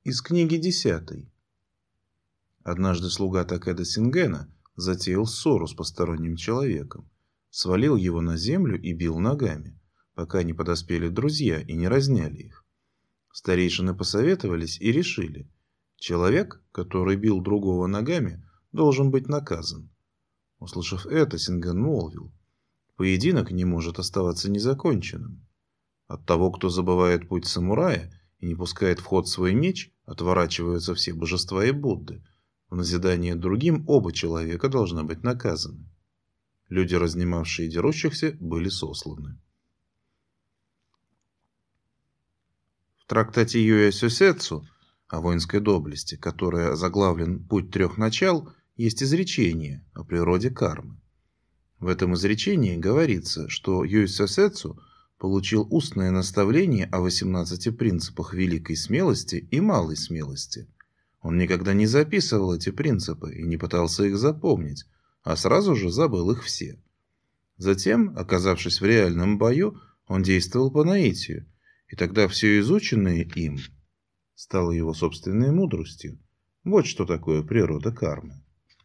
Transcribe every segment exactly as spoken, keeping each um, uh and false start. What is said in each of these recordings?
Из книги десятой. Однажды слуга Такеда Сингена затеял ссору с посторонним человеком, свалил его на землю и бил ногами, пока не подоспели друзья и не разняли их. Старейшины посоветовались и решили: человек, который бил другого ногами, должен быть наказан. Услышав это, Синген молвил: поединок не может оставаться незаконченным. От того, кто забывает путь самурая и не пускает в ход свой меч, отворачиваются все божества и Будды. В назидание другим оба человека должны быть наказаны. Люди, разнимавшие дерущихся, были сосланы. В трактате Юэ Сёсэцу о воинской доблести, которая озаглавлен «Путь трех начал», есть изречение о природе кармы. В этом изречении говорится, что Юэ Сёсэцу получил устное наставление о восемнадцати принципах великой смелости и малой смелости. Он никогда не записывал эти принципы и не пытался их запомнить, а сразу же забыл их все. Затем, оказавшись в реальном бою, он действовал по наитию, и тогда все изученное им стало его собственной мудростью. Вот что такое природа кармы.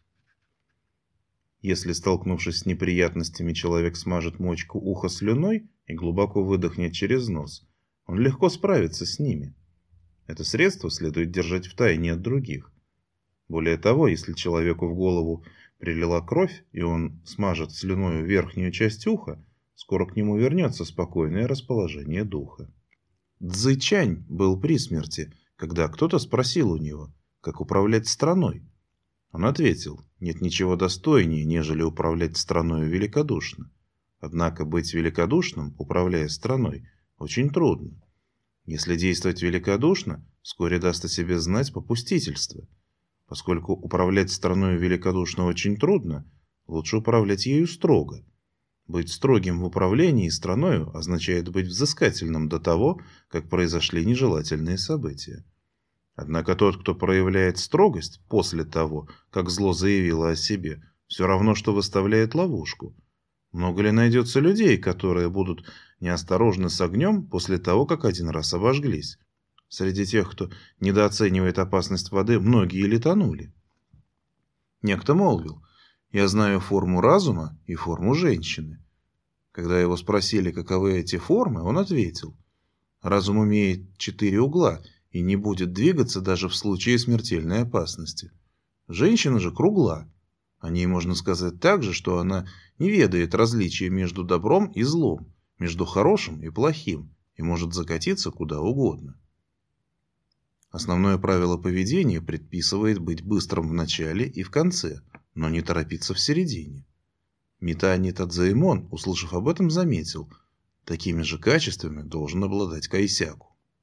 Если, столкнувшись с неприятностями, человек смажет мочку уха слюной и глубоко выдохнет через нос, он легко справится с ними. Это средство следует держать в тайне от других. Более того, если человеку в голову прилила кровь, и он смажет слюною верхнюю часть уха, скоро к нему вернется спокойное расположение духа. Цзы Чань был при смерти, когда кто-то спросил у него, как управлять страной. Он ответил: нет ничего достойнее, нежели управлять страною великодушно. Однако быть великодушным, управляя страной, очень трудно. Если действовать великодушно, вскоре даст о себе знать попустительство. Поскольку управлять страною великодушно очень трудно, лучше управлять ею строго. Быть строгим в управлении страною означает быть взыскательным до того, как произошли нежелательные события. Однако тот, кто проявляет строгость после того, как зло заявило о себе, все равно, что выставляет ловушку. Много ли найдется людей, которые будут неосторожны с огнем после того, как один раз обожглись? Среди тех, кто недооценивает опасность воды, многие ли тонули? Некто молвил: я знаю форму разума и форму женщины. Когда его спросили, каковы эти формы, он ответил: разум имеет четыре угла и не будет двигаться даже в случае смертельной опасности. Женщина же кругла. О ней можно сказать также, что она не ведает различия между добром и злом, между хорошим и плохим, и может закатиться куда угодно. Основное правило поведения предписывает быть быстрым в начале и в конце, но не торопиться в середине. Митани Тадзаэмон, услышав об этом, заметил: такими же качествами должен обладать Кайсяку.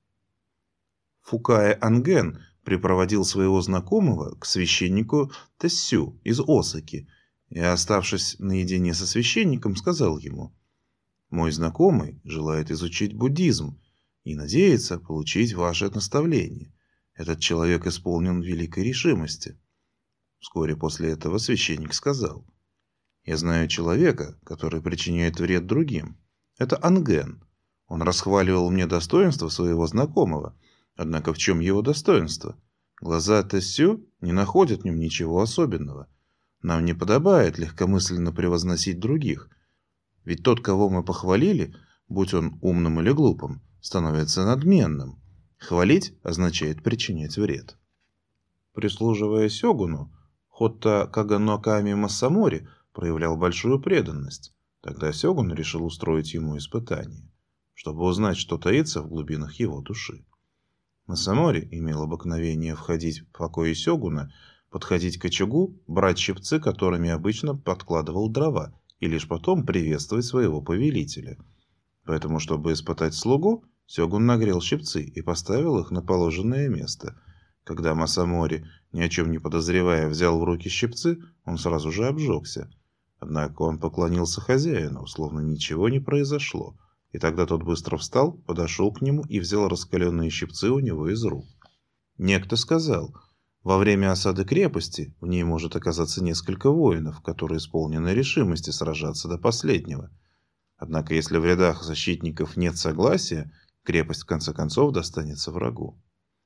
Фукае Анген припроводил своего знакомого к священнику Тэссю из Осаки и, оставшись наедине со священником, сказал ему: «Мой знакомый желает изучить буддизм и надеется получить ваше наставление. Этот человек исполнен великой решимости». Вскоре после этого священник сказал: «Я знаю человека, который причиняет вред другим. Это Анген. Он расхваливал мне достоинство своего знакомого. Однако в чем его достоинство? Глаза Тэссю не находят в нем ничего особенного. Нам не подобает легкомысленно превозносить других. Ведь тот, кого мы похвалили, будь он умным или глупым, становится надменным. Хвалить означает причинять вред». Прислуживая сёгуну, Хотта Каганоками Масамори проявлял большую преданность. Тогда сёгун решил устроить ему испытание, чтобы узнать, что таится в глубинах его души. Масамори имел обыкновение входить в покои сёгуна, подходить к очагу, брать щипцы, которыми обычно подкладывал дрова, и лишь потом приветствовать своего повелителя. Поэтому, чтобы испытать слугу, сёгун нагрел щипцы и поставил их на положенное место. Когда Масамори, ни о чем не подозревая, взял в руки щипцы, он сразу же обжегся. Однако он поклонился хозяину, словно ничего не произошло. И тогда тот быстро встал, подошел к нему и взял раскаленные щипцы у него из рук. Некто сказал: во время осады крепости в ней может оказаться несколько воинов, которые исполнены решимости сражаться до последнего. Однако если в рядах защитников нет согласия, крепость в конце концов достанется врагу.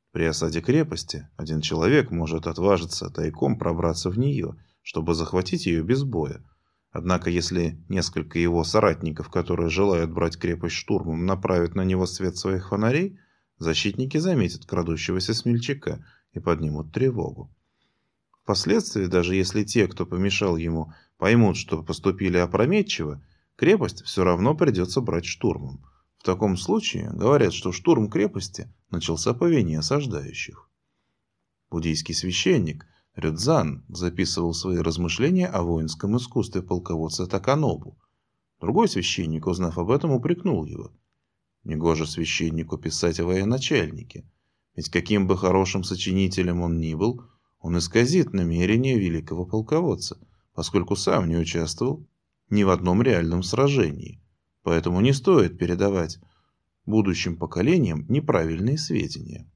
При осаде крепости один человек может отважиться тайком пробраться в нее, чтобы захватить ее без боя. Однако, если несколько его соратников, которые желают брать крепость штурмом, направят на него свет своих фонарей, защитники заметят крадущегося смельчака и поднимут тревогу. Впоследствии, даже если те, кто помешал ему, поймут, что поступили опрометчиво, крепость все равно придется брать штурмом. В таком случае говорят, что штурм крепости начался по вине осаждающих. Буддийский священник Рюдзан записывал свои размышления о воинском искусстве полководца Таканобу. Другой священник, узнав об этом, упрекнул его. Негоже священнику писать о военачальнике, ведь каким бы хорошим сочинителем он ни был, он исказит намерения великого полководца, поскольку сам не участвовал ни в одном реальном сражении. Поэтому не стоит передавать будущим поколениям неправильные сведения.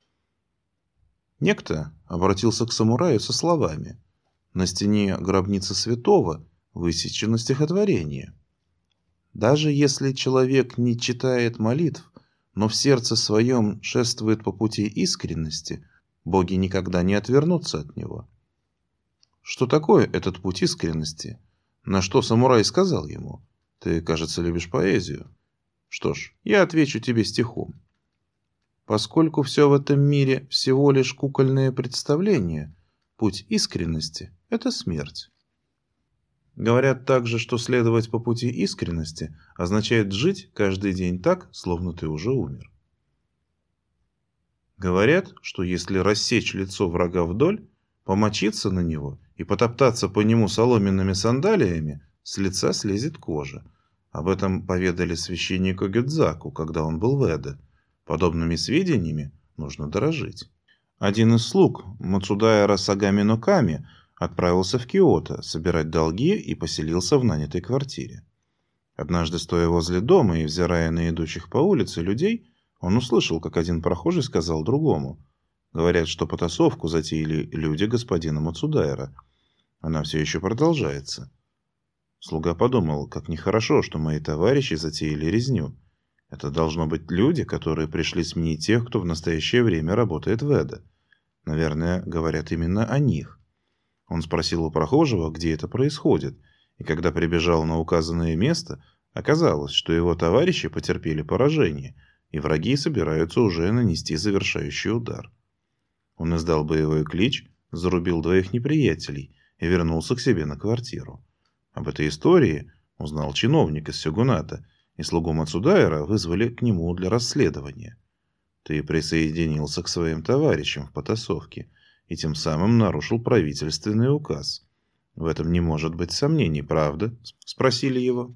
Некто обратился к самураю со словами: «На стене гробницы святого высечено стихотворение. Даже если человек не читает молитв, но в сердце своем шествует по пути искренности, боги никогда не отвернутся от него». Что такое этот путь искренности? На что самурай сказал ему: «Ты, кажется, любишь поэзию. Что ж, я отвечу тебе стихом. Поскольку все в этом мире всего лишь кукольное представление, путь искренности – это смерть». Говорят также, что следовать по пути искренности означает жить каждый день так, словно ты уже умер. Говорят, что если рассечь лицо врага вдоль, помочиться на него и потоптаться по нему соломенными сандалиями, с лица слезет кожа. Об этом поведали священнику Гёдзаку, когда он был в Эдо. Подобными сведениями нужно дорожить. Один из слуг Мацудаэра Сагами но Ками отправился в Киото собирать долги и поселился в нанятой квартире. Однажды, стоя возле дома и взирая на идущих по улице людей, он услышал, как один прохожий сказал другому: «Говорят, что потасовку затеяли люди господина Мацудаэра. Она все еще продолжается». Слуга подумал, как нехорошо, что мои товарищи затеяли резню. Это должно быть люди, которые пришли сменить тех, кто в настоящее время работает в Эдо. Наверное, говорят именно о них. Он спросил у прохожего, где это происходит, и когда прибежал на указанное место, оказалось, что его товарищи потерпели поражение, и враги собираются уже нанести завершающий удар. Он издал боевой клич, зарубил двоих неприятелей и вернулся к себе на квартиру. Об этой истории узнал чиновник из сёгуната, и слугу Мацудаэра вызвали к нему для расследования. «Ты присоединился к своим товарищам в потасовке и тем самым нарушил правительственный указ. В этом не может быть сомнений, правда?» — спросили его.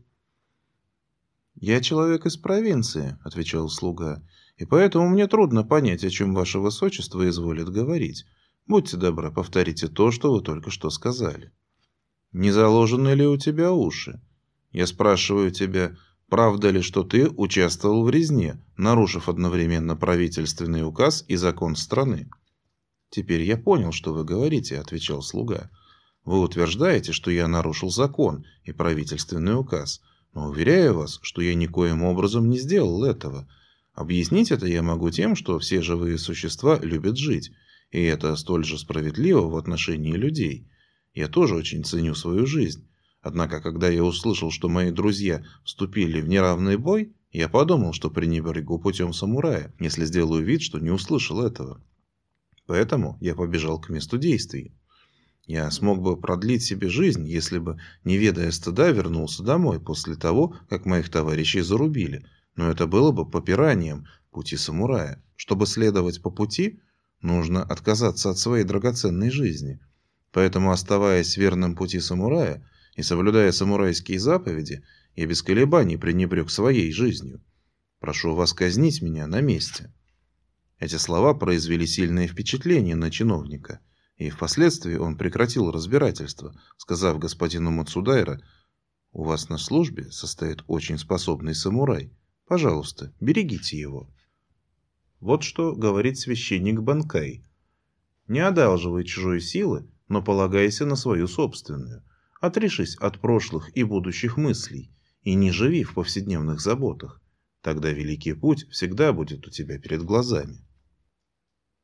«Я человек из провинции», — отвечал слуга, — «и поэтому мне трудно понять, о чем ваше высочество изволит говорить. Будьте добры, повторите то, что вы только что сказали». «Не заложены ли у тебя уши? Я спрашиваю тебя, правда ли, что ты участвовал в резне, нарушив одновременно правительственный указ и закон страны?» «Теперь я понял, что вы говорите», — отвечал слуга. «Вы утверждаете, что я нарушил закон и правительственный указ, но уверяю вас, что я никоим образом не сделал этого. Объяснить это я могу тем, что все живые существа любят жить, и это столь же справедливо в отношении людей. Я тоже очень ценю свою жизнь. Однако, когда я услышал, что мои друзья вступили в неравный бой, я подумал, что пренебрегу путем самурая, если сделаю вид, что не услышал этого. Поэтому я побежал к месту действий. Я смог бы продлить себе жизнь, если бы, не ведая стыда, вернулся домой после того, как моих товарищей зарубили. Но это было бы попиранием пути самурая. Чтобы следовать по пути, нужно отказаться от своей драгоценной жизни. Поэтому, оставаясь верным пути самурая и соблюдая самурайские заповеди, я без колебаний пренебрег своей жизнью. Прошу вас казнить меня на месте». Эти слова произвели сильное впечатление на чиновника, и впоследствии он прекратил разбирательство, сказав господину Мацудаэра: «У вас на службе состоит очень способный самурай. Пожалуйста, берегите его». Вот что говорит священник Банкай: «Не одалживай чужой силы, но полагайся на свою собственную. Отрешись от прошлых и будущих мыслей и не живи в повседневных заботах. Тогда великий путь всегда будет у тебя перед глазами».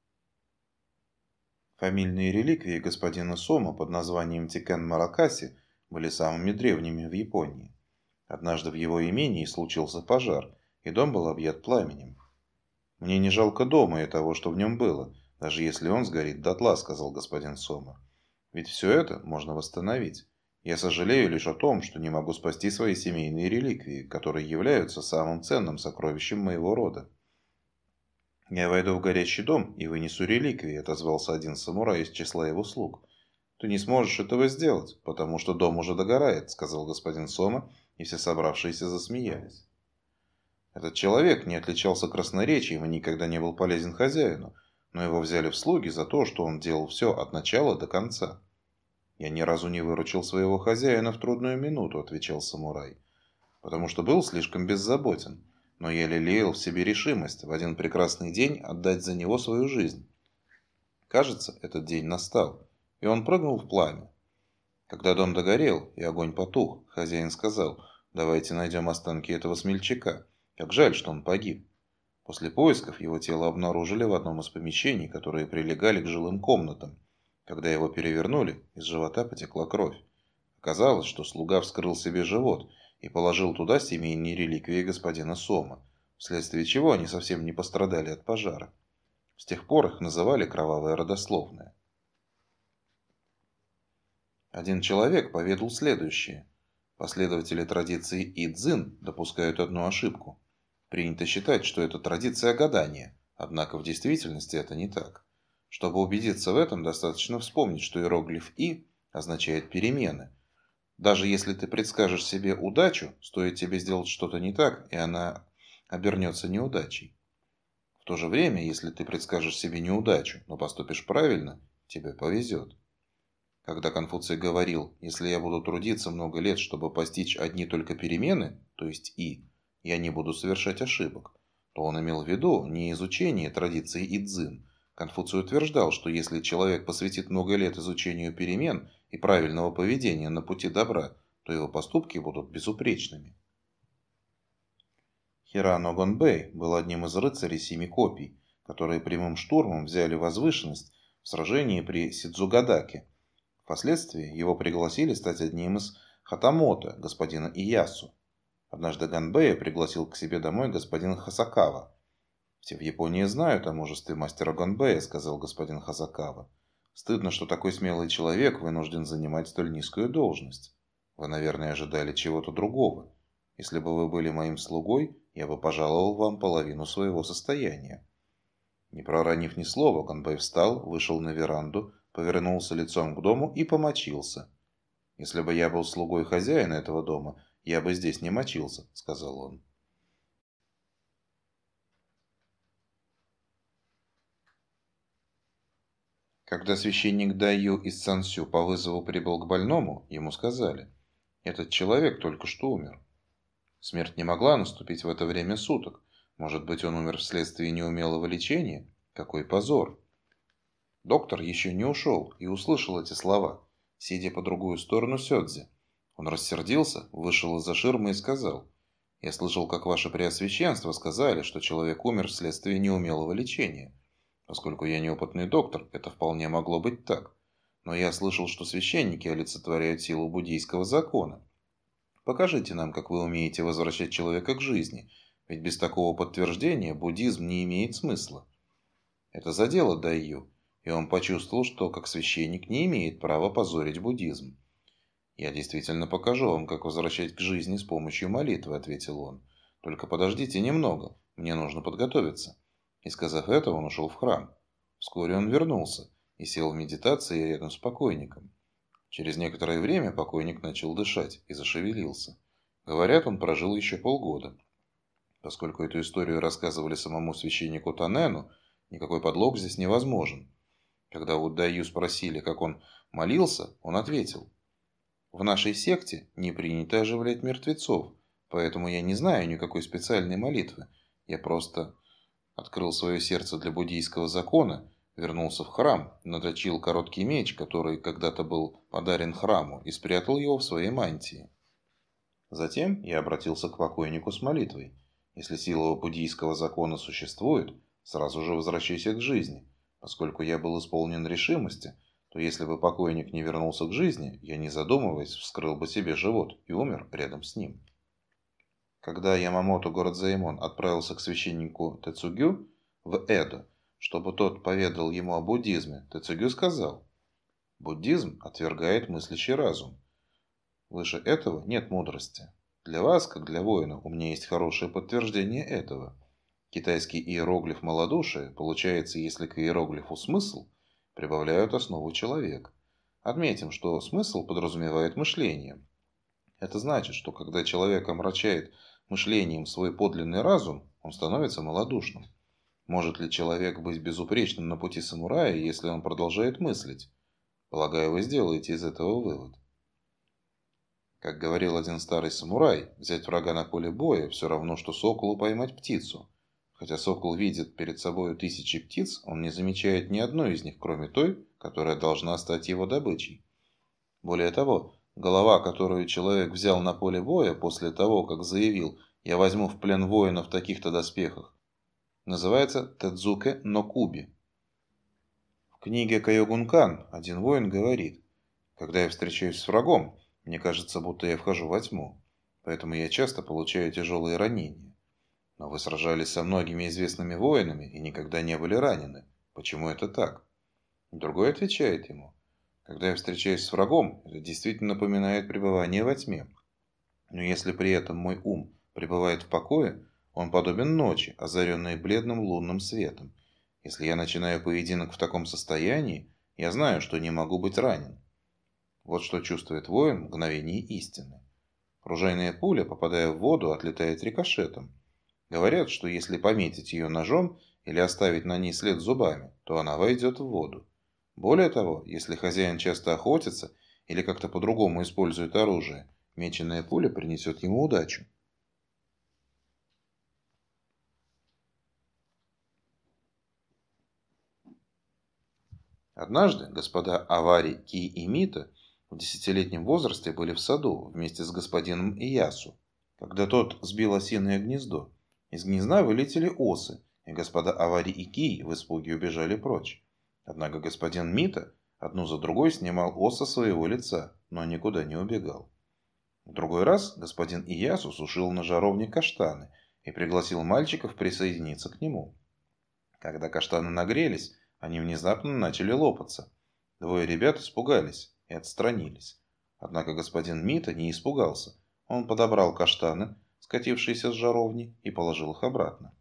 Фамильные реликвии господина Сома под названием Тикен-Маракаси были самыми древними в Японии. Однажды в его имении случился пожар, и дом был объят пламенем. «Мне не жалко дома и того, что в нем было, даже если он сгорит дотла», — сказал господин Сома. «Ведь все это можно восстановить. Я сожалею лишь о том, что не могу спасти свои семейные реликвии, которые являются самым ценным сокровищем моего рода». «Я войду в горящий дом и вынесу реликвии», — отозвался один самурай из числа его слуг. «Ты не сможешь этого сделать, потому что дом уже догорает», — сказал господин Сома, и все собравшиеся засмеялись. Этот человек не отличался красноречием и никогда не был полезен хозяину, но его взяли в слуги за то, что он делал все от начала до конца. «Я ни разу не выручил своего хозяина в трудную минуту», — отвечал самурай, «потому что был слишком беззаботен, но я лелеял в себе решимость в один прекрасный день отдать за него свою жизнь. Кажется, этот день настал, и он прыгнул в пламя. Когда дом догорел и огонь потух, хозяин сказал: «Давайте найдем останки этого смельчака. Как жаль, что он погиб». После поисков его тело обнаружили в одном из помещений, которые прилегали к жилым комнатам. Когда его перевернули, из живота потекла кровь. Оказалось, что слуга вскрыл себе живот и положил туда семейные реликвии господина Сома, вследствие чего они совсем не пострадали от пожара. С тех пор их называли «кровавая родословная». Один человек поведал следующее. Последователи традиции Идзин допускают одну ошибку. Принято считать, что это традиция гадания, однако в действительности это не так. Чтобы убедиться в этом, достаточно вспомнить, что иероглиф «И» означает «перемены». Даже если ты предскажешь себе удачу, стоит тебе сделать что-то не так, и она обернется неудачей. В то же время, если ты предскажешь себе неудачу, но поступишь правильно, тебе повезет. Когда Конфуций говорил: «Если я буду трудиться много лет, чтобы постичь одни только перемены, то есть «И», я не буду совершать ошибок», то он имел в виду не изучение традиции Идзин. Конфуций утверждал, что если человек посвятит много лет изучению перемен и правильного поведения на пути добра, то его поступки будут безупречными. Хирано Гонбэй был одним из рыцарей семи копий, которые прямым штурмом взяли возвышенность в сражении при Сидзугадаке. Впоследствии его пригласили стать одним из хатамото, господина Иясу. Однажды Гонбэя пригласил к себе домой господин Хасакава. «Все в Японии знают о мужестве мастера Гонбэя», — сказал господин Хасакава. «Стыдно, что такой смелый человек вынужден занимать столь низкую должность. Вы, наверное, ожидали чего-то другого. Если бы вы были моим слугой, я бы пожаловал вам половину своего состояния». Не проронив ни слова, Гонбэй встал, вышел на веранду, повернулся лицом к дому и помочился. «Если бы я был слугой хозяина этого дома, я бы здесь не мочился», — сказал он. Когда священник Дайю из Сансю по вызову прибыл к больному, ему сказали: «Этот человек только что умер». Смерть не могла наступить в это время суток. Может быть, он умер вследствие неумелого лечения? Какой позор! Доктор еще не ушел и услышал эти слова, сидя по другую сторону Сёдзи. Он рассердился, вышел из-за ширмы и сказал: «Я слышал, как ваше преосвященство сказали, что человек умер вследствие неумелого лечения. Поскольку я неопытный доктор, это вполне могло быть так. Но я слышал, что священники олицетворяют силу буддийского закона. Покажите нам, как вы умеете возвращать человека к жизни, ведь без такого подтверждения буддизм не имеет смысла». Это задело Дайю, и он почувствовал, что как священник не имеет права позорить буддизм. «Я действительно покажу вам, как возвращать к жизни с помощью молитвы», — ответил он. «Только подождите немного, мне нужно подготовиться». И, сказав это, он ушел в храм. Вскоре он вернулся и сел в медитации рядом с покойником. Через некоторое время покойник начал дышать и зашевелился. Говорят, он прожил еще полгода. Поскольку эту историю рассказывали самому священнику Танену, никакой подлог здесь невозможен. Когда у Дайю спросили, как он молился, он ответил: «В нашей секте не принято оживлять мертвецов, поэтому я не знаю никакой специальной молитвы. Я просто открыл свое сердце для буддийского закона, вернулся в храм, наточил короткий меч, который когда-то был подарен храму, и спрятал его в своей мантии. Затем я обратился к покойнику с молитвой: если сила буддийского закона существует, сразу же возвращайся к жизни, Поскольку я был исполнен решимости, то если бы покойник не вернулся к жизни, я, не задумываясь, вскрыл бы себе живот и умер рядом с ним. Когда Ямамото Городзаэмон отправился к священнику Тэцугю в Эдо, чтобы тот поведал ему о буддизме, Тэцугю сказал: «Буддизм отвергает мыслящий разум. Выше этого нет мудрости. Для вас, как для воина, у меня есть хорошее подтверждение этого. Китайский иероглиф «малодушие» получается, если к иероглифу «смысл» прибавляют основу «человек». Отметим, что смысл подразумевает мышление. Это значит, что когда человек омрачает мышлением свой подлинный разум, он становится малодушным. Может ли человек быть безупречным на пути самурая, если он продолжает мыслить? Полагаю, вы сделаете из этого вывод. Как говорил один старый самурай, взять врага на поле боя все равно, что соколу поймать птицу. Хотя сокол видит перед собой тысячи птиц, он не замечает ни одной из них, кроме той, которая должна стать его добычей. Более того, голова, которую человек взял на поле боя после того, как заявил «я возьму в плен воина в таких-то доспехах», называется Тэдзуке но Куби. В книге Кайогун-кан один воин говорит: «Когда я встречаюсь с врагом, мне кажется, будто я вхожу во тьму, поэтому я часто получаю тяжелые ранения. Но вы сражались со многими известными воинами и никогда не были ранены. Почему это так?» Другой отвечает ему: «Когда я встречаюсь с врагом, это действительно напоминает пребывание во тьме. Но если при этом мой ум пребывает в покое, он подобен ночи, озаренной бледным лунным светом. Если я начинаю поединок в таком состоянии, я знаю, что не могу быть ранен». Вот что чувствует воин в мгновении истины. Ружейная пуля, попадая в воду, отлетает рикошетом. Говорят, что если пометить ее ножом или оставить на ней след зубами, то она войдет в воду. Более того, если хозяин часто охотится или как-то по-другому использует оружие, меченая пуля принесет ему удачу. Однажды господа Авари, Ки и Мита в десятилетнем возрасте были в саду вместе с господином Иясу, когда тот сбил осиное гнездо. Из гнезда вылетели осы, и господа Авари и Ки в испуге убежали прочь. Однако господин Мита одну за другой снимал ос со своего лица, но никуда не убегал. В другой раз господин Иясу сушил на жаровне каштаны и пригласил мальчиков присоединиться к нему. Когда каштаны нагрелись, они внезапно начали лопаться. Двое ребят испугались и отстранились. Однако господин Мита не испугался. Он подобрал каштаны, скатившиеся с жаровни, и положил их обратно.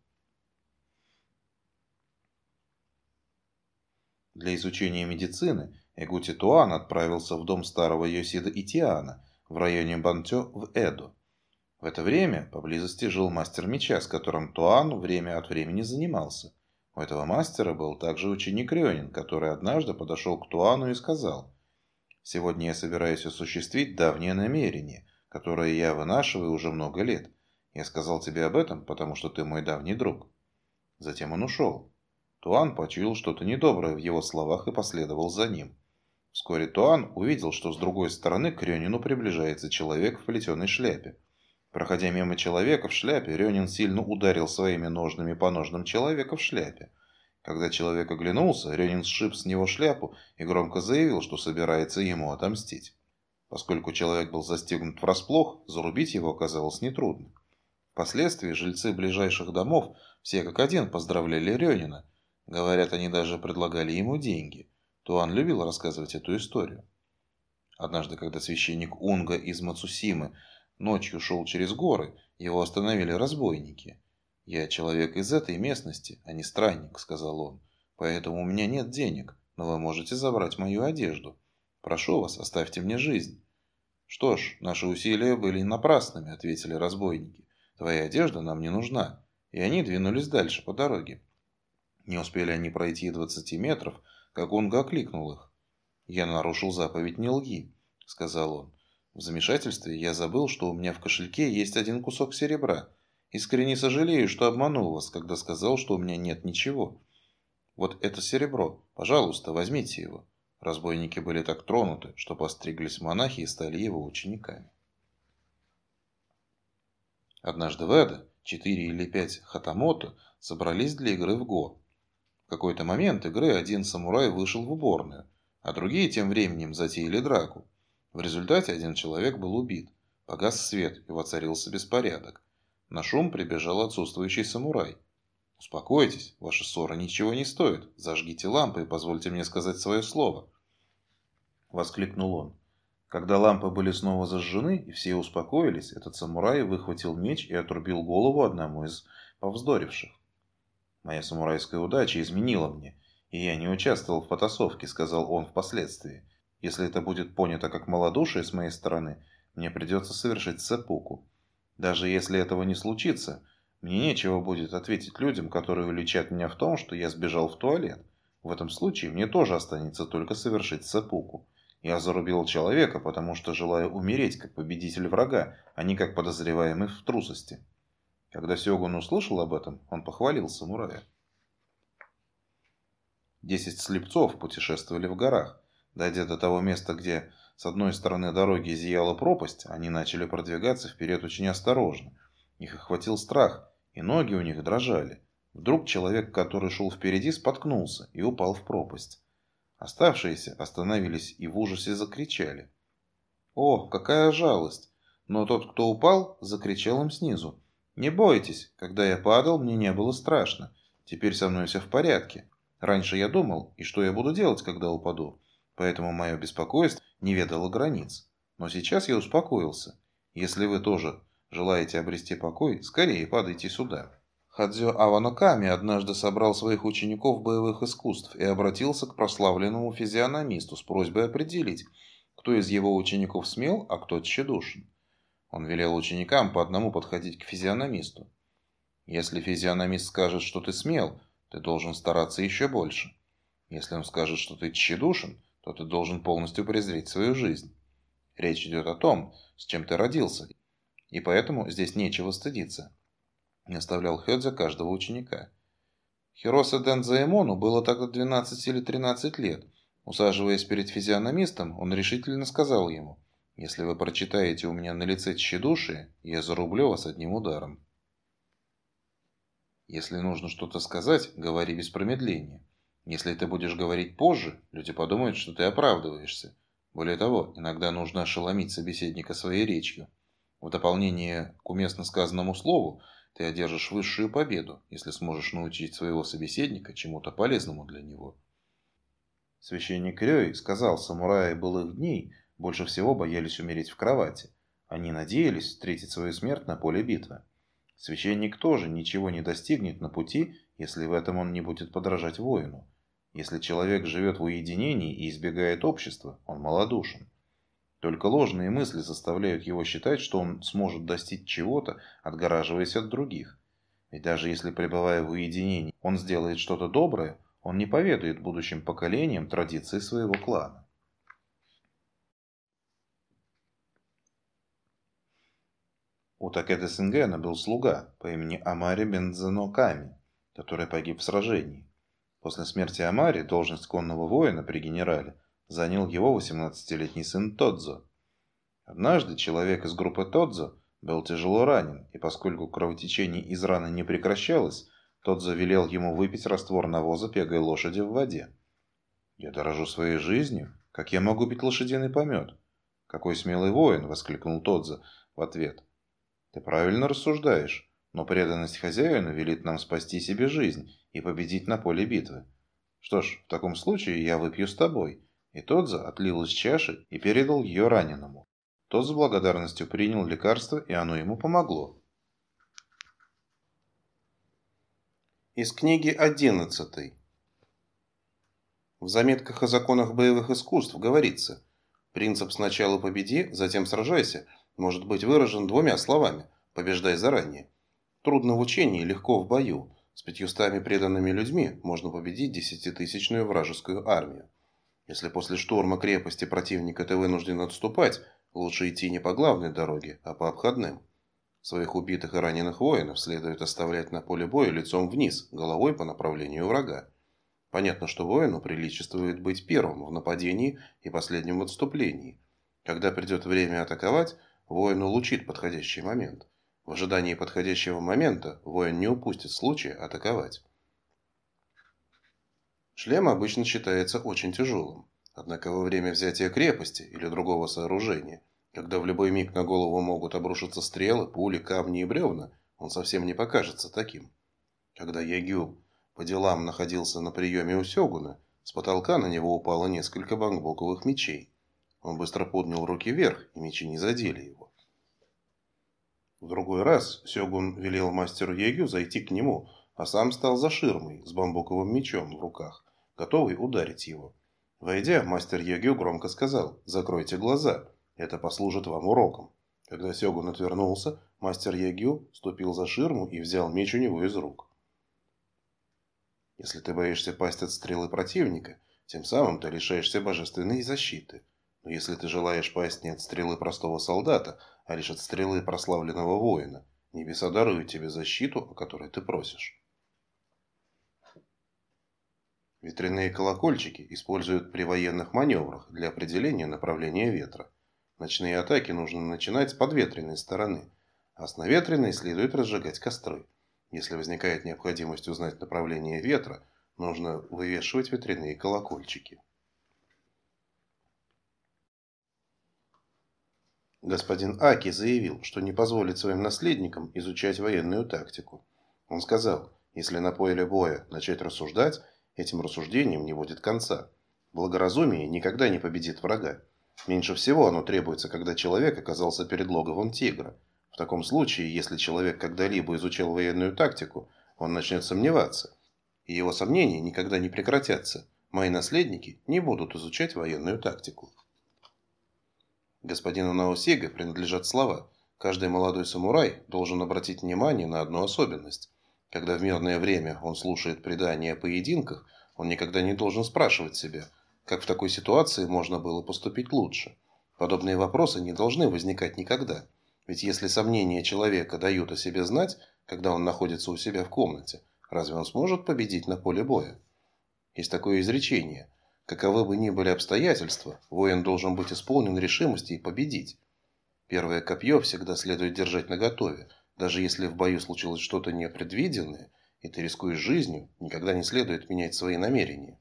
Для изучения медицины Эгути Туан отправился в дом старого Йосида Итиана в районе Бантё в Эдо. В это время поблизости жил мастер меча, с которым Туан время от времени занимался. У этого мастера был также ученик Рёнин, который однажды подошел к Туану и сказал: «Сегодня я собираюсь осуществить давнее намерение, которое я вынашиваю уже много лет. Я сказал тебе об этом, потому что ты мой давний друг». Затем он ушел. Туан почуял что-то недоброе в его словах и последовал за ним. Вскоре Туан увидел, что с другой стороны к Рёнину приближается человек в плетеной шляпе. Проходя мимо человека в шляпе, Рёнин сильно ударил своими ножными по ножным человека в шляпе. Когда человек оглянулся, Рёнин сшиб с него шляпу и громко заявил, что собирается ему отомстить. Поскольку человек был застигнут врасплох, зарубить его оказалось нетрудно. Впоследствии жильцы ближайших домов все как один поздравляли Рёнина. Говорят, они даже предлагали ему деньги. Туан любил рассказывать эту историю. Однажды, когда священник Унга из Мацусимы ночью шел через горы, его остановили разбойники. «Я человек из этой местности, а не странник», — сказал он. «Поэтому у меня нет денег, но вы можете забрать мою одежду. Прошу вас, оставьте мне жизнь». «Что ж, наши усилия были напрасными», — ответили разбойники. «Твоя одежда нам не нужна». И они двинулись дальше по дороге. Не успели они пройти двадцати метров, как Унга окликнул их. «Я нарушил заповедь «не лги», — сказал он. «В замешательстве я забыл, что у меня в кошельке есть один кусок серебра. Искренне сожалею, что обманул вас, когда сказал, что у меня нет ничего. Вот это серебро. Пожалуйста, возьмите его». Разбойники были так тронуты, что постриглись монахи и стали его учениками. Однажды в Эдо четыре или пять хатамото собрались для игры в го. В какой-то момент игры один самурай вышел в уборную, а другие тем временем затеяли драку. В результате один человек был убит. Погас свет, и воцарился беспорядок. На шум прибежал отсутствующий самурай. «Успокойтесь, ваша ссора ничего не стоит. Зажгите лампы и позвольте мне сказать свое слово», — воскликнул он. Когда лампы были снова зажжены и все успокоились, этот самурай выхватил меч и отрубил голову одному из повздоривших. «Моя самурайская удача изменила мне, и я не участвовал в потасовке», — сказал он впоследствии. «Если это будет понято как малодушие с моей стороны, мне придется совершить сэппуку. Даже если этого не случится, мне нечего будет ответить людям, которые уличат меня в том, что я сбежал в туалет. В этом случае мне тоже останется только совершить сэппуку. Я зарубил человека, потому что желаю умереть как победитель врага, а не как подозреваемый в трусости». Когда Сёгун услышал об этом, он похвалил самурая. Десять слепцов путешествовали в горах. Дойдя до того места, где с одной стороны дороги зияла пропасть, они начали продвигаться вперед очень осторожно. Их охватил страх, и ноги у них дрожали. Вдруг человек, который шел впереди, споткнулся и упал в пропасть. Оставшиеся остановились и в ужасе закричали. «О, какая жалость!» Но тот, кто упал, закричал им снизу: «Не бойтесь, когда я падал, мне не было страшно. Теперь со мной все в порядке. Раньше я думал, и что я буду делать, когда упаду. Поэтому мое беспокойство не ведало границ. Но сейчас я успокоился. Если вы тоже желаете обрести покой, скорее падайте сюда». Хадзё Авано Ками однажды собрал своих учеников боевых искусств и обратился к прославленному физиономисту с просьбой определить, кто из его учеников смел, а кто тщедушен. Он велел ученикам по одному подходить к физиономисту. Если физиономист скажет, что ты смел, ты должен стараться еще больше. Если он скажет, что ты тщедушен, то ты должен полностью презреть свою жизнь. Речь идет о том, с чем ты родился, и поэтому здесь нечего стыдиться, наставлял Хёдзе каждого ученика. Хиросе Дэнзаэмону было тогда двенадцать или тринадцать лет. Усаживаясь перед физиономистом, он решительно сказал ему: «Если вы прочитаете у меня на лице тщедушие, я зарублю вас одним ударом». Если нужно что-то сказать, говори без промедления. Если ты будешь говорить позже, люди подумают, что ты оправдываешься. Более того, иногда нужно ошеломить собеседника своей речью. В дополнение к уместно сказанному слову, ты одержишь высшую победу, если сможешь научить своего собеседника чему-то полезному для него. Священник Рёй сказал, самураи былых дней больше всего боялись умереть в кровати. Они надеялись встретить свою смерть на поле битвы. Священник тоже ничего не достигнет на пути, если в этом он не будет подражать воину. Если человек живет в уединении и избегает общества, он малодушен. Только ложные мысли заставляют его считать, что он сможет достичь чего-то, отгораживаясь от других. Ведь даже если, пребывая в уединении, он сделает что-то доброе, он не поведает будущим поколениям традиции своего клана. У Такеды Сингена был слуга по имени Амари Бензено Ками, который погиб в сражении. После смерти Амари должность конного воина при генерале занял его восемнадцатилетний сын Тодзо. Однажды человек из группы Тодзо был тяжело ранен, и поскольку кровотечение из раны не прекращалось, Тодзо велел ему выпить раствор навоза пегой лошади в воде. «Я дорожу своей жизнью. Как я могу пить лошадиный помет?» «Какой смелый воин!» — воскликнул Тодзо в ответ. «Ты правильно рассуждаешь, но преданность хозяину велит нам спасти себе жизнь и победить на поле битвы. Что ж, в таком случае я выпью с тобой». И Тодзо отлил из чаши и передал ее раненому. Тот с благодарностью принял лекарство, и оно ему помогло. Из книги одиннадцатой. В заметках о законах боевых искусств говорится: принцип «сначала победи, затем сражайся» может быть выражен двумя словами: «побеждай заранее». Трудно в учении, легко в бою. С пятьюстами преданными людьми можно победить десятитысячную вражескую армию. Если после штурма крепости противника ты вынужден отступать, лучше идти не по главной дороге, а по обходным. Своих убитых и раненых воинов следует оставлять на поле боя лицом вниз, головой по направлению врага. Понятно, что воину приличествует быть первым в нападении и последним в отступлении. Когда придет время атаковать, воин улучит подходящий момент. В ожидании подходящего момента воин не упустит случая атаковать. Шлем обычно считается очень тяжелым. Однако во время взятия крепости или другого сооружения, когда в любой миг на голову могут обрушиться стрелы, пули, камни и бревна, он совсем не покажется таким. Когда Ягю по делам находился на приеме у сёгуна, с потолка на него упало несколько бамбуковых мечей. Он быстро поднял руки вверх, и мечи не задели его. В другой раз сёгун велел мастеру Ягю зайти к нему, а сам стал за ширмой с бамбуковым мечом в руках, готовый ударить его. Войдя, мастер Ягю громко сказал: «Закройте глаза, это послужит вам уроком». Когда сёгун отвернулся, мастер Ягю ступил за ширму и взял меч у него из рук. Если ты боишься пасть от стрелы противника, тем самым ты лишаешься божественной защиты. Но если ты желаешь пасть не от стрелы простого солдата, а лишь от стрелы прославленного воина, небеса даруют тебе защиту, о которой ты просишь. Ветряные колокольчики используют при военных маневрах для определения направления ветра. Ночные атаки нужно начинать с подветренной стороны, а с наветренной следует разжигать костры. Если возникает необходимость узнать направление ветра, нужно вывешивать ветряные колокольчики. Господин Аки заявил, что не позволит своим наследникам изучать военную тактику. Он сказал: если на поле боя начать рассуждать, этим рассуждениям не будет конца. Благоразумие никогда не победит врага. Меньше всего оно требуется, когда человек оказался перед логовом тигра. В таком случае, если человек когда-либо изучал военную тактику, он начнет сомневаться, и его сомнения никогда не прекратятся. Мои наследники не будут изучать военную тактику. Господину Наосиге принадлежат слова: каждый молодой самурай должен обратить внимание на одну особенность. Когда в мирное время он слушает предания о поединках, он никогда не должен спрашивать себя, как в такой ситуации можно было поступить лучше. Подобные вопросы не должны возникать никогда. Ведь если сомнения человека дают о себе знать, когда он находится у себя в комнате, разве он сможет победить на поле боя? Есть такое изречение: каковы бы ни были обстоятельства, воин должен быть исполнен решимости и победить. Первое копье всегда следует держать наготове. Даже если в бою случилось что-то непредвиденное, и ты рискуешь жизнью, никогда не следует менять свои намерения.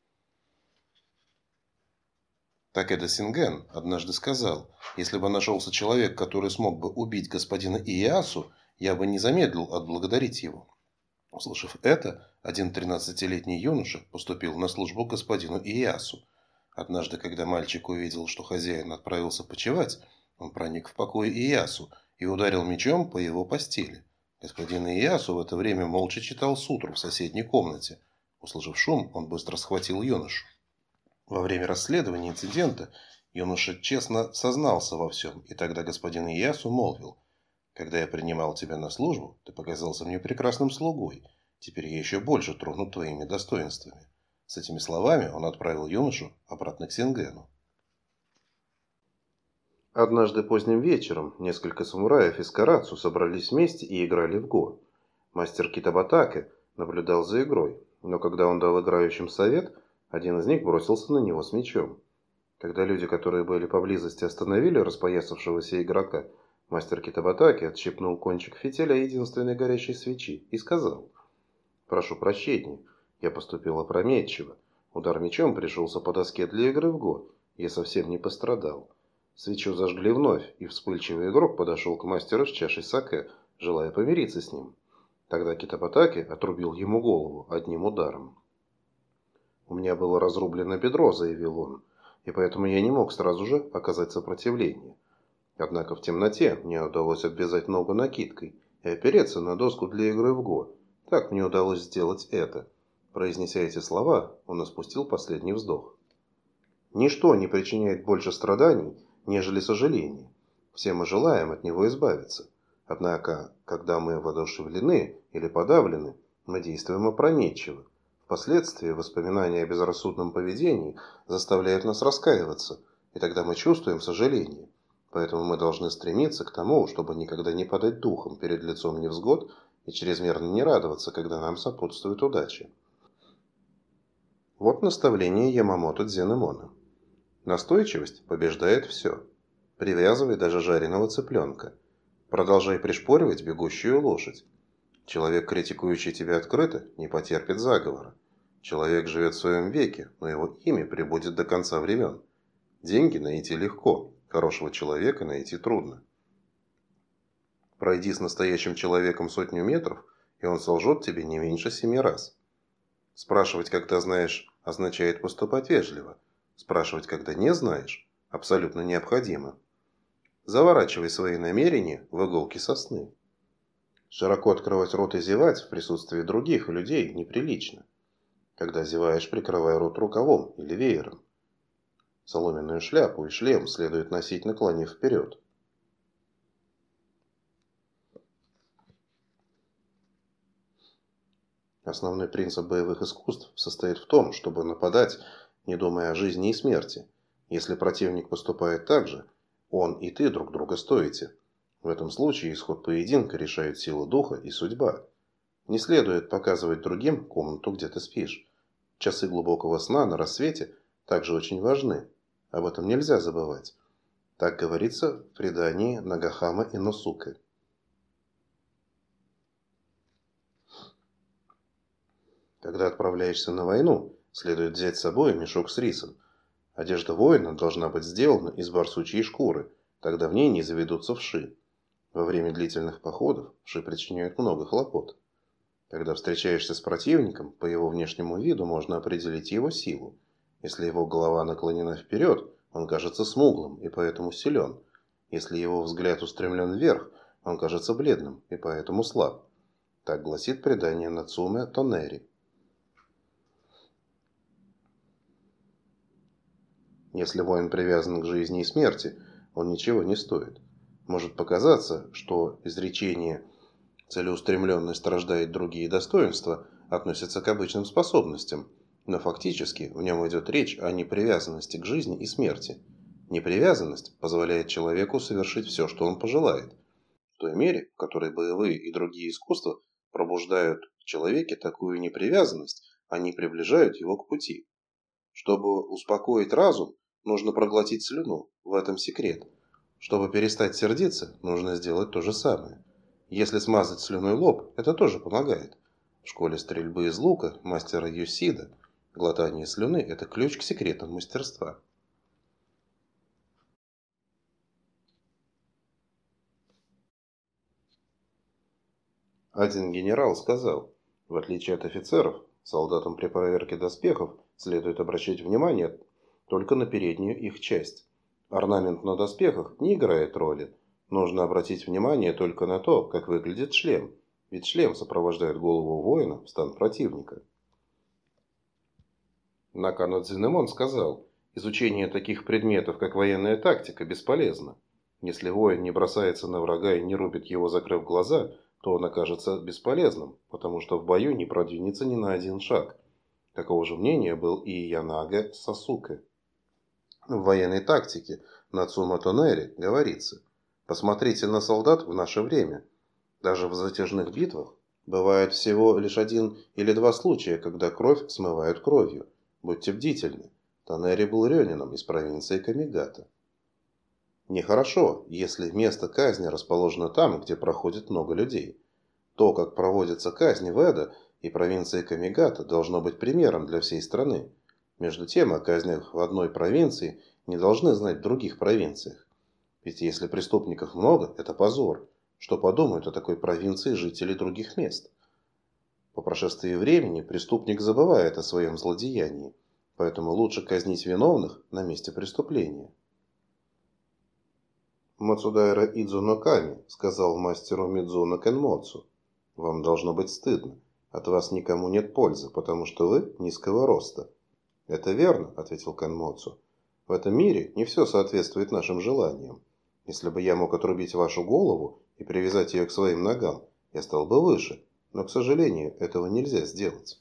Такэда Синген однажды сказал: если бы нашелся человек, который смог бы убить господина Иеясу, я бы не замедлил отблагодарить его. Услышав это, один тринадцатилетний юноша поступил на службу к господину Иеясу. Однажды, когда мальчик увидел, что хозяин отправился почевать, он проник в покой Иеясу и ударил мечом по его постели. Господин Иеясу в это время молча читал сутру в соседней комнате. Услышав шум, он быстро схватил юношу. Во время расследования инцидента юноша честно сознался во всем, и тогда господин Иеясу молвил: «Когда я принимал тебя на службу, ты показался мне прекрасным слугой. Теперь я еще больше тронут твоими достоинствами». С этими словами он отправил юношу обратно к Сингену. Однажды поздним вечером несколько самураев из Карацу собрались вместе и играли в го. Мастер Китабатаке наблюдал за игрой, но когда он дал играющим совет, один из них бросился на него с мечом. Когда люди, которые были поблизости, остановили распоясавшегося игрока, мастер Китабатаке отщипнул кончик фитиля единственной горящей свечи и сказал: «Прошу прощения, я поступил опрометчиво. Удар мечом пришелся по доске для игры в го. Я совсем не пострадал». Свечу зажгли вновь, и вспыльчивый игрок подошел к мастеру с чашей саке, желая помириться с ним. Тогда Китабатаке отрубил ему голову одним ударом. «У меня было разрублено бедро», — заявил он, «и поэтому я не мог сразу же оказать сопротивление. Однако в темноте мне удалось обвязать ногу накидкой и опереться на доску для игры в го. Так мне удалось сделать это». Произнеся эти слова, он испустил последний вздох. Ничто не причиняет больше страданий, нежели сожаление. Все мы желаем от него избавиться. Однако, когда мы воодушевлены или подавлены, мы действуем опрометчиво. Впоследствии воспоминания о безрассудном поведении заставляют нас раскаиваться, и тогда мы чувствуем сожаление. Поэтому мы должны стремиться к тому, чтобы никогда не падать духом перед лицом невзгод и чрезмерно не радоваться, когда нам сопутствует удача. Вот наставление Ямамото Дзенэмона. Настойчивость побеждает все. Привязывай даже жареного цыпленка. Продолжай пришпоривать бегущую лошадь. Человек, критикующий тебя открыто, не потерпит заговора. Человек живет в своем веке, но его имя пребудет до конца времен. Деньги найти легко, хорошего человека найти трудно. Пройди с настоящим человеком сотню метров, и он солжет тебе не меньше семи раз. Спрашивать, когда знаешь, означает поступать вежливо. Спрашивать, когда не знаешь, абсолютно необходимо. Заворачивай свои намерения в иголки сосны. Широко открывать рот и зевать в присутствии других людей неприлично. Когда зеваешь, прикрывай рот рукавом или веером. Соломенную шляпу и шлем следует носить, наклонив вперед. Основной принцип боевых искусств состоит в том, чтобы нападать, не думая о жизни и смерти. Если противник поступает так же, он и ты друг друга стоите. В этом случае исход поединка решают сила духа и судьба. Не следует показывать другим комнату, где ты спишь. Часы глубокого сна на рассвете также очень важны. Об этом нельзя забывать. Так говорится в предании Нагахама Иносуке. Когда отправляешься на войну, следует взять с собой мешок с рисом. Одежда воина должна быть сделана из барсучьей шкуры, тогда в ней не заведутся вши. Во время длительных походов вши причиняют много хлопот. Когда встречаешься с противником, по его внешнему виду можно определить его силу. Если его голова наклонена вперед, он кажется смуглым и поэтому силен. Если его взгляд устремлен вверх, он кажется бледным и поэтому слаб. Так гласит предание Нацуме Тонери. Если воин привязан к жизни и смерти, он ничего не стоит. Может показаться, что изречение «целеустремленность рождает другие достоинства» относится к обычным способностям, но фактически в нем идет речь о непривязанности к жизни и смерти. Непривязанность позволяет человеку совершить все, что он пожелает. В той мере, в которой боевые и другие искусства пробуждают в человеке такую непривязанность, они приближают его к пути. Чтобы успокоить разум, нужно проглотить слюну, в этом секрет. Чтобы перестать сердиться, нужно сделать то же самое. Если смазать слюной лоб, это тоже помогает. В школе стрельбы из лука мастера Юсида глотание слюны – это ключ к секретам мастерства. Один генерал сказал, в отличие от офицеров, солдатам при проверке доспехов следует обращать внимание только на переднюю их часть. Орнамент на доспехах не играет роли. Нужно обратить внимание только на то, как выглядит шлем, ведь шлем сопровождает голову воина в стан противника. Накано Дзинемон сказал, изучение таких предметов, как военная тактика, бесполезно. Если воин не бросается на врага и не рубит его, закрыв глаза, то он окажется бесполезным, потому что в бою не продвинется ни на один шаг. Такого же мнения был и Янага Сасуке. В военной тактике Нацуме Тонери говорится: посмотрите на солдат в наше время. Даже в затяжных битвах бывает всего лишь один или два случая, когда кровь смывают кровью. Будьте бдительны. Тонери был рёнином из провинции Камигата. Нехорошо, если место казни расположено там, где проходит много людей. То, как проводятся казни в Эдо и провинции Камигата, должно быть примером для всей страны. Между тем, о казнях в одной провинции не должны знать в других провинциях. Ведь если преступников много, это позор. Что подумают о такой провинции жители других мест? По прошествии времени преступник забывает о своем злодеянии, поэтому лучше казнить виновных на месте преступления. Мацудайра Идзуно Ками сказал мастеру Мидзуно Кенмоцу: «Вам должно быть стыдно. От вас никому нет пользы, потому что вы низкого роста». «Это верно», — ответил Кенмоцу. «В этом мире не все соответствует нашим желаниям. Если бы я мог отрубить вашу голову и привязать ее к своим ногам, я стал бы выше, но, к сожалению, этого нельзя сделать».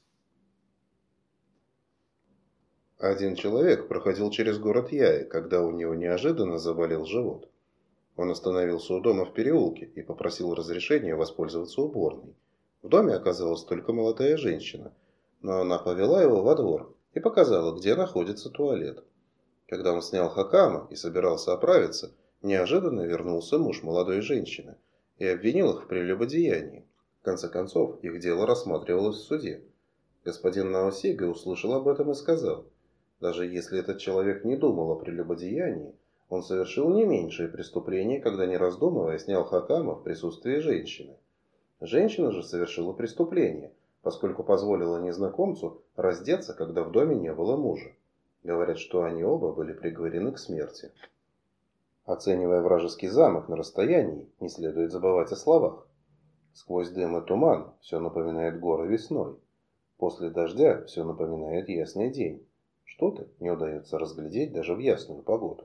Один человек проходил через город Яи, когда у него неожиданно заболел живот. Он остановился у дома в переулке и попросил разрешения воспользоваться уборной. В доме оказалась только молодая женщина, но она повела его во двор и показала, где находится туалет. Когда он снял хакама и собирался оправиться, неожиданно вернулся муж молодой женщины и обвинил их в прелюбодеянии. В конце концов, их дело рассматривалось в суде. Господин Наосига услышал об этом и сказал: даже если этот человек не думал о прелюбодеянии, он совершил не меньшее преступление, когда, не раздумывая, снял хакама в присутствии женщины. Женщина же совершила преступление, поскольку позволила незнакомцу раздеться, когда в доме не было мужа. Говорят, что они оба были приговорены к смерти. Оценивая вражеский замок на расстоянии, не следует забывать о словах. Сквозь дым и туман все напоминает горы весной. После дождя все напоминает ясный день. Что-то не удается разглядеть даже в ясную погоду.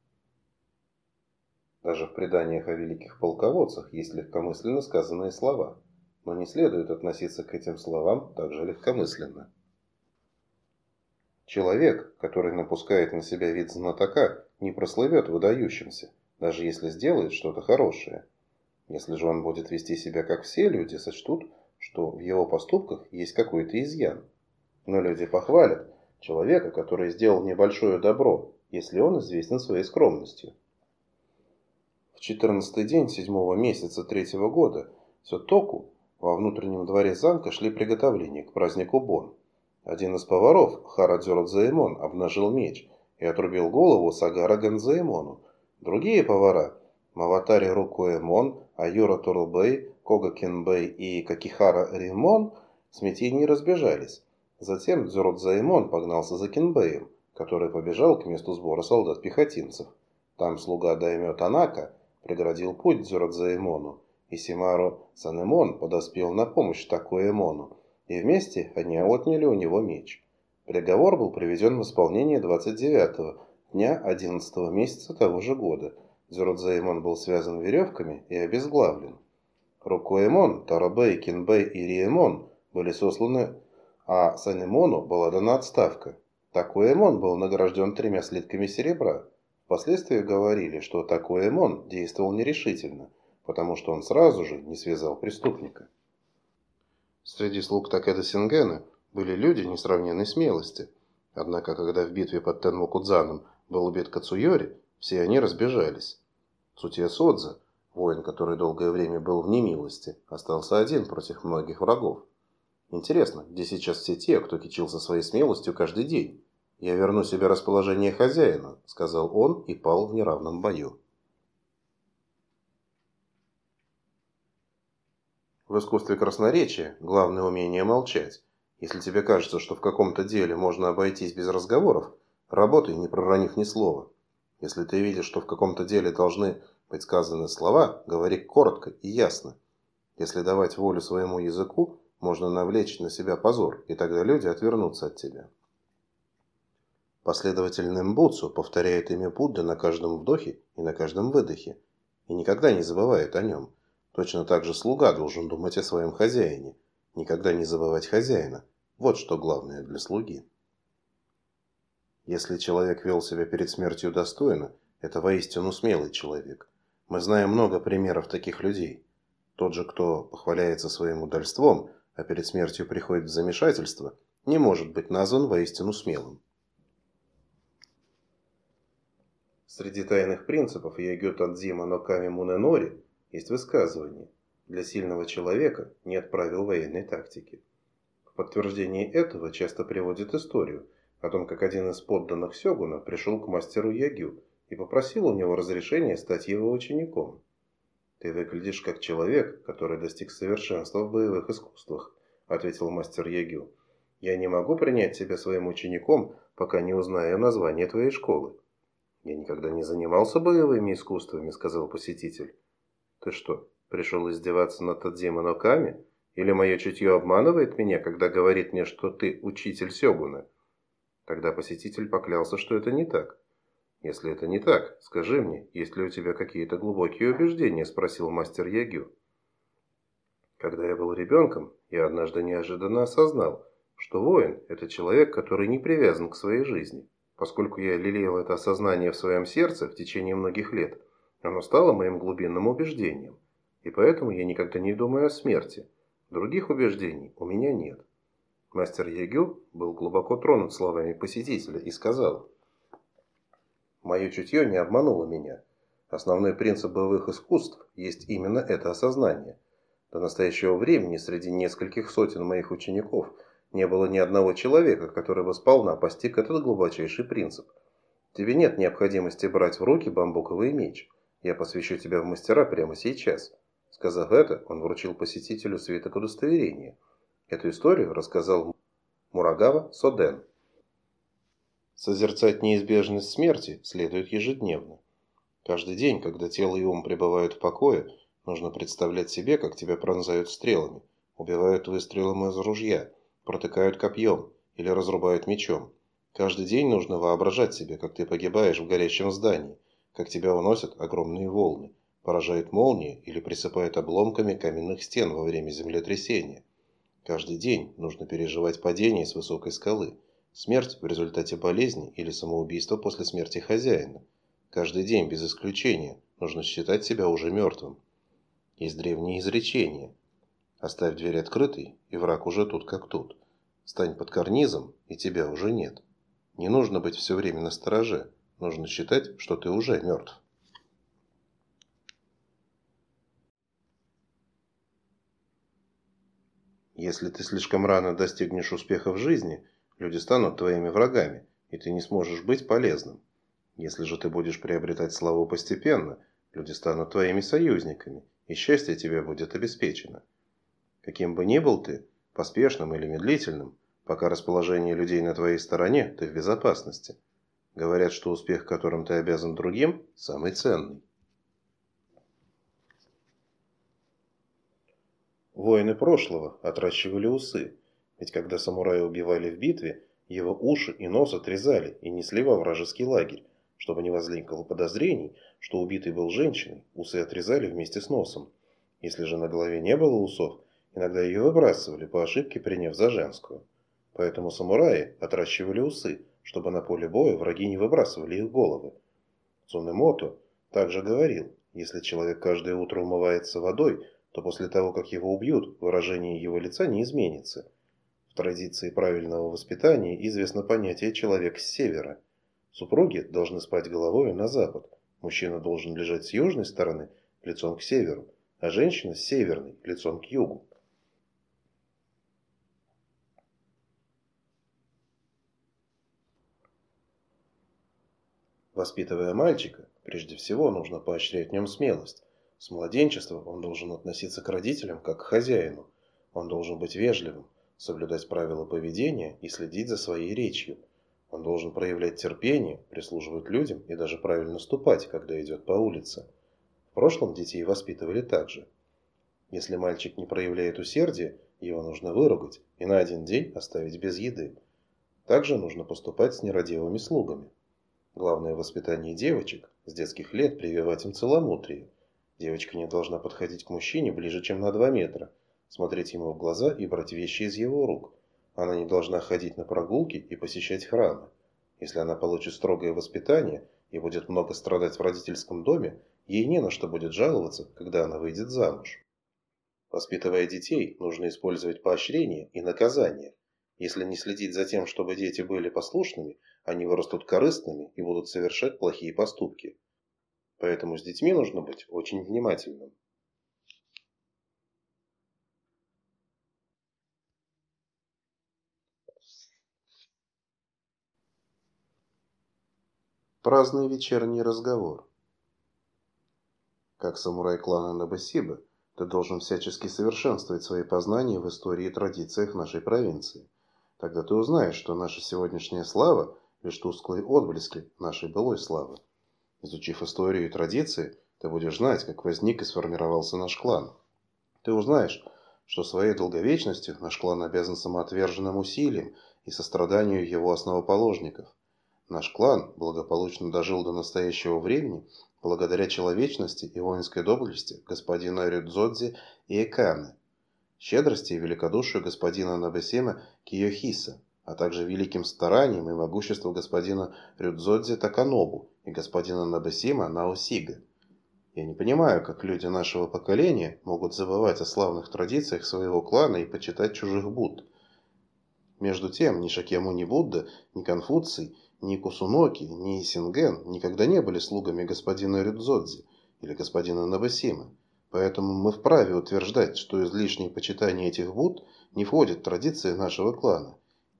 Даже в преданиях о великих полководцах есть легкомысленно сказанные слова, но не следует относиться к этим словам так же легкомысленно. Человек, который напускает на себя вид знатока, не прослывет выдающимся, даже если сделает что-то хорошее. Если же он будет вести себя как все люди, сочтут, что в его поступках есть какой-то изъян. Но люди похвалят человека, который сделал небольшое добро, если он известен своей скромностью. В четырнадцатый день седьмого месяца третьего года Сётоку во внутреннем дворе замка шли приготовления к празднику Бон. Один из поваров, Харадзёродзаэмон, обнажил меч и отрубил голову Сагара Гэнзаэмону. Другие повара, Маватари Рукуэмон, Аюра Торубэй, Кога Кенбэй и Какихара Римон, в смятении разбежались. Затем Дзёродзаэмон погнался за Кенбэем, который побежал к месту сбора солдат-пехотинцев. Там слуга даймё Танака преградил путь Дзёродзаэмону, и Симару Санэмон подоспел на помощь Такуэмону, и вместе они отняли у него меч. Приговор был приведен в исполнение двадцать девятого дня одиннадцатого месяца того же года. Дзёродзаэмон был связан веревками и обезглавлен. Рукуэмон, Тарабэй, Кенбэй и Риэмон были сосланы, а Санэмону была дана отставка. Такуэмон был награжден тремя слитками серебра. Впоследствии говорили, что Такуэмон действовал нерешительно, потому что он сразу же не связал преступника. Среди слуг Такэда Сингена были люди несравненной смелости. Однако, когда в битве под Тенмокудзаном был убит Кацуйори, все они разбежались. Цутия Содза, воин, который долгое время был в немилости, остался один против многих врагов. Интересно, где сейчас все те, кто кичился своей смелостью каждый день? «Я верну себе расположение хозяина», — сказал он и пал в неравном бою. В искусстве красноречия главное умение молчать. Если тебе кажется, что в каком-то деле можно обойтись без разговоров, работай, не проронив ни слова. Если ты видишь, что в каком-то деле должны быть сказаны слова, говори коротко и ясно. Если давать волю своему языку, можно навлечь на себя позор, и тогда люди отвернутся от тебя. Последователь Нэмбуцу повторяет имя Будды на каждом вдохе и на каждом выдохе, и никогда не забывает о нем. Точно так же слуга должен думать о своем хозяине, никогда не забывать хозяина. Вот что главное для слуги. Если человек вел себя перед смертью достойно, это воистину смелый человек. Мы знаем много примеров таких людей. Тот же, кто похваляется своим удальством, а перед смертью приходит в замешательство, не может быть назван воистину смелым. Среди тайных принципов Ягё Тадзима но Ками Мунэнори есть высказывание: для сильного человека нет правил военной тактики. В подтверждении этого часто приводят историю о том, как один из подданных сёгуна пришел к мастеру Ягю и попросил у него разрешения стать его учеником. «Ты выглядишь как человек, который достиг совершенства в боевых искусствах», — ответил мастер Ягю. «Я не могу принять тебя своим учеником, пока не узнаю название твоей школы». «Я никогда не занимался боевыми искусствами», — сказал посетитель. «Ты что, пришел издеваться над Тадзима но Ками? Или мое чутье обманывает меня, когда говорит мне, что ты учитель сёгуна?» Тогда посетитель поклялся, что это не так. «Если это не так, скажи мне, есть ли у тебя какие-то глубокие убеждения?» – спросил мастер Ягю. «Когда я был ребенком, я однажды неожиданно осознал, что воин – это человек, который не привязан к своей жизни. Поскольку я лелеял это осознание в своем сердце в течение многих лет, оно стало моим глубинным убеждением, и поэтому я никогда не думаю о смерти. Других убеждений у меня нет». Мастер Ягю был глубоко тронут словами посетителя и сказал: «Мое чутье не обмануло меня. Основной принцип боевых искусств есть именно это осознание. До настоящего времени среди нескольких сотен моих учеников Не было ни одного человека, который бы сполна постиг этот глубочайший принцип. Тебе нет необходимости брать в руки бамбуковый меч. Я посвящу тебя в мастера прямо сейчас». Сказав это, он вручил посетителю свиток удостоверения. Эту историю рассказал Мурагава Соден. Созерцать неизбежность смерти следует ежедневно. Каждый день, когда тело и ум пребывают в покое, нужно представлять себе, как тебя пронзают стрелами, убивают выстрелом из ружья, протыкают копьем или разрубают мечом. Каждый день нужно воображать себе, как ты погибаешь в горящем здании, как тебя уносят огромные волны, поражают молнии или присыпают обломками каменных стен во время землетрясения. Каждый день нужно переживать падение с высокой скалы, смерть в результате болезни или самоубийство после смерти хозяина. Каждый день, без исключения, нужно считать себя уже мертвым. Есть древнее изречение: «Оставь дверь открытой, и враг уже тут как тут. Стань под карнизом, и тебя уже нет». Не нужно быть все время настороже, нужно считать, что ты уже мертв. Если ты слишком рано достигнешь успеха в жизни, люди станут твоими врагами, и ты не сможешь быть полезным. Если же ты будешь приобретать славу постепенно, люди станут твоими союзниками, и счастье тебе будет обеспечено. Каким бы ни был ты, поспешным или медлительным, пока расположение людей на твоей стороне, ты в безопасности. Говорят, что успех, которым ты обязан другим, самый ценный. Воины прошлого отращивали усы, ведь когда самурая убивали в битве, его уши и нос отрезали и несли во вражеский лагерь. Чтобы не возникло подозрений, что убитый был женщиной, усы отрезали вместе с носом. Если же на голове не было усов, иногда ее выбрасывали, по ошибке приняв за женскую. Поэтому самураи отращивали усы, чтобы на поле боя враги не выбрасывали их головы. Цунэмото также говорил: если человек каждое утро умывается водой, то после того, как его убьют, выражение его лица не изменится. В традиции правильного воспитания известно понятие «человек с севера». Супруги должны спать головой на запад, мужчина должен лежать с южной стороны, лицом к северу, а женщина с северной, лицом к югу. Воспитывая мальчика, прежде всего нужно поощрять в нем смелость. С младенчества он должен относиться к родителям как к хозяину. Он должен быть вежливым, соблюдать правила поведения и следить за своей речью. Он должен проявлять терпение, прислуживать людям и даже правильно ступать, когда идет по улице. В прошлом детей воспитывали так же. Если мальчик не проявляет усердия, его нужно выругать и на один день оставить без еды. Также нужно поступать с нерадивыми слугами. Главное в воспитании девочек – с детских лет прививать им целомудрие. Девочка не должна подходить к мужчине ближе, чем на два метра, смотреть ему в глаза и брать вещи из его рук. Она не должна ходить на прогулки и посещать храмы. Если она получит строгое воспитание и будет много страдать в родительском доме, ей не на что будет жаловаться, когда она выйдет замуж. Воспитывая детей, нужно использовать поощрение и наказание. Если не следить за тем, чтобы дети были послушными, они вырастут корыстными и будут совершать плохие поступки. Поэтому с детьми нужно быть очень внимательным. Праздный вечерний разговор. Как самурай клана Набасиба, ты должен всячески совершенствовать свои познания в истории и традициях нашей провинции. Тогда ты узнаешь, что наша сегодняшняя слава – лишь тусклые отблески нашей былой славы. Изучив историю и традиции, ты будешь знать, как возник и сформировался наш клан. Ты узнаешь, что своей долговечностью наш клан обязан самоотверженным усилиям и состраданию его основоположников. Наш клан благополучно дожил до настоящего времени благодаря человечности и воинской доблести господина Рюдзодзи и Эканы, щедрости и великодушию господина Набасима Киёхиса, а также великим старанием и могуществу господина Рюдзодзи Таканобу и господина Набасима Наосига. Я не понимаю, как люди нашего поколения могут забывать о славных традициях своего клана и почитать чужих Будд. Между тем, ни Шакьямуни Будда, ни Конфуций, ни Кусуноки, ни Синген никогда не были слугами господина Рюдзодзи или господина Набасима. Поэтому мы вправе утверждать, что излишнее почитание этих Будд не входит в традиции нашего клана.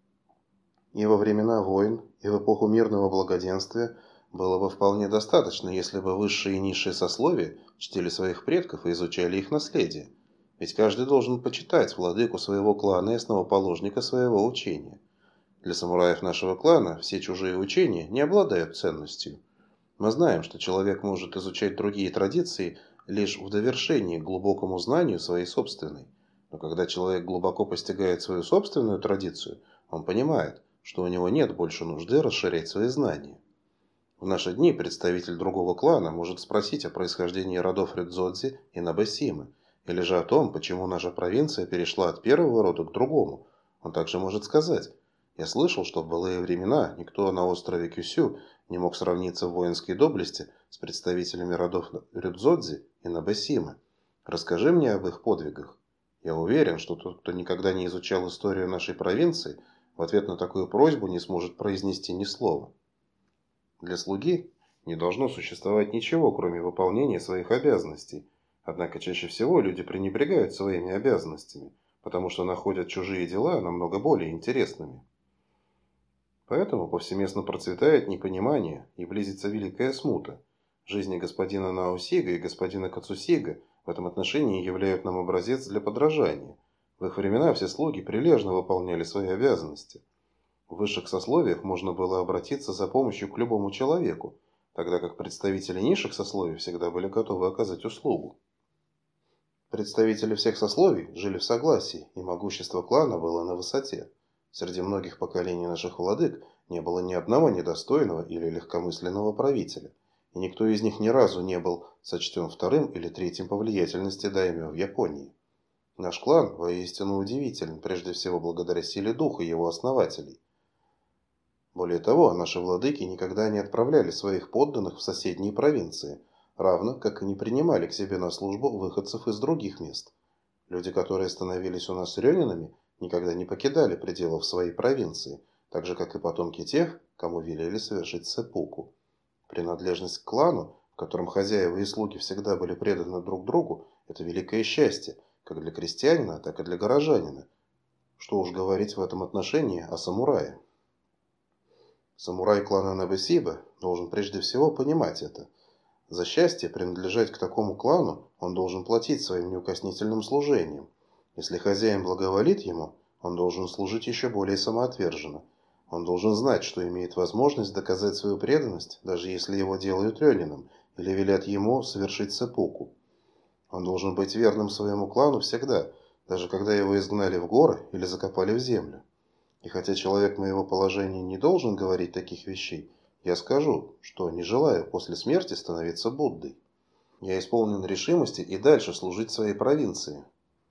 И во времена войн, и в эпоху мирного благоденствия было бы вполне достаточно, если бы высшие и низшие сословия чтили своих предков и изучали их наследие. Ведь каждый должен почитать владыку своего клана и основоположника своего учения. Для самураев нашего клана все чужие учения не обладают ценностью. Мы знаем, что человек может изучать другие традиции лишь в довершении к глубокому знанию своей собственной. Но когда человек глубоко постигает свою собственную традицию, он понимает, что у него нет больше нужды расширять свои знания. В наши дни представитель другого клана может спросить о происхождении родов Рюдзодзи и Набэсимы, или же о том, почему наша провинция перешла от первого рода к другому. Он также может сказать: «Я слышал, что в былые времена никто на острове Кюсю не мог сравниться в воинской доблести с представителями родов Рюдзодзи и Набэсимы. Расскажи мне об их подвигах». Я уверен, что тот, кто никогда не изучал историю нашей провинции, в ответ на такую просьбу не сможет произнести ни слова. Для слуги не должно существовать ничего, кроме выполнения своих обязанностей. Однако чаще всего люди пренебрегают своими обязанностями, потому что находят чужие дела намного более интересными. Поэтому повсеместно процветает непонимание и близится великая смута. Жизни господина Наосига и господина Кацусига в этом отношении являют нам образец для подражания. В их времена все слуги прилежно выполняли свои обязанности. В высших сословиях можно было обратиться за помощью к любому человеку, тогда как представители низших сословий всегда были готовы оказать услугу. Представители всех сословий жили в согласии, и могущество клана было на высоте. Среди многих поколений наших владык не было ни одного недостойного или легкомысленного правителя, и никто из них ни разу не был сочтен вторым или третьим по влиятельности даймё в Японии. Наш клан воистину удивителен, прежде всего благодаря силе духа его основателей. Более того, наши владыки никогда не отправляли своих подданных в соседние провинции, равно как и не принимали к себе на службу выходцев из других мест. Люди, которые становились у нас рёнинами, никогда не покидали пределов своей провинции, так же, как и потомки тех, кому велели совершить сэппуку. Принадлежность к клану, в котором хозяева и слуги всегда были преданы друг другу, это великое счастье, как для крестьянина, так и для горожанина. Что уж говорить в этом отношении о самурае. Самурай клана Набэсиба должен прежде всего понимать это. За счастье принадлежать к такому клану он должен платить своим неукоснительным служением. Если хозяин благоволит ему, он должен служить еще более самоотверженно. Он должен знать, что имеет возможность доказать свою преданность, даже если его делают рёнином или велят ему совершить сэппуку. Он должен быть верным своему клану всегда, даже когда его изгнали в горы или закопали в землю. И хотя человек моего положения не должен говорить таких вещей, я скажу, что не желаю после смерти становиться Буддой. Я исполнен решимости и дальше служить своей провинции.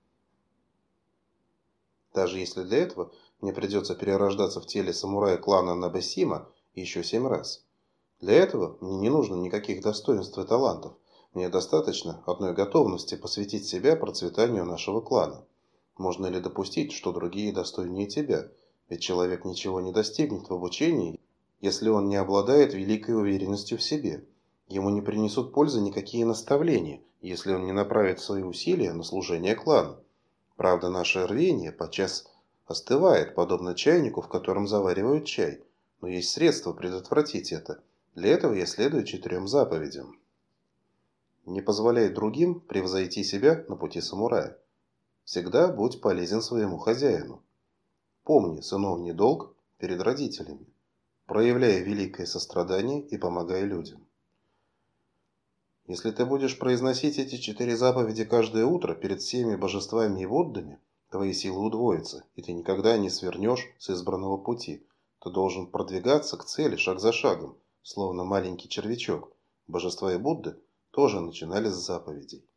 Даже если для этого мне придется перерождаться в теле самурая клана Набэсима еще семь раз. Для этого мне не нужно никаких достоинств и талантов. Мне достаточно одной готовности посвятить себя процветанию нашего клана. Можно ли допустить, что другие достойнее тебя? Ведь человек ничего не достигнет в обучении, если он не обладает великой уверенностью в себе. Ему не принесут пользы никакие наставления, если он не направит свои усилия на служение клану. Правда, наше рвение подчас остывает, подобно чайнику, в котором заваривают чай. Но есть средства предотвратить это. Для этого я следую четырем заповедям. Не позволяй другим превзойти себя на пути самурая. Всегда будь полезен своему хозяину. Помни сыновний долг перед родителями. Проявляй великое сострадание и помогай людям. Если ты будешь произносить эти четыре заповеди каждое утро перед всеми божествами и Буддами, твои силы удвоятся, и ты никогда не свернешь с избранного пути. Ты должен продвигаться к цели шаг за шагом, словно маленький червячок. Божества и Будды тоже начинали с заповедей.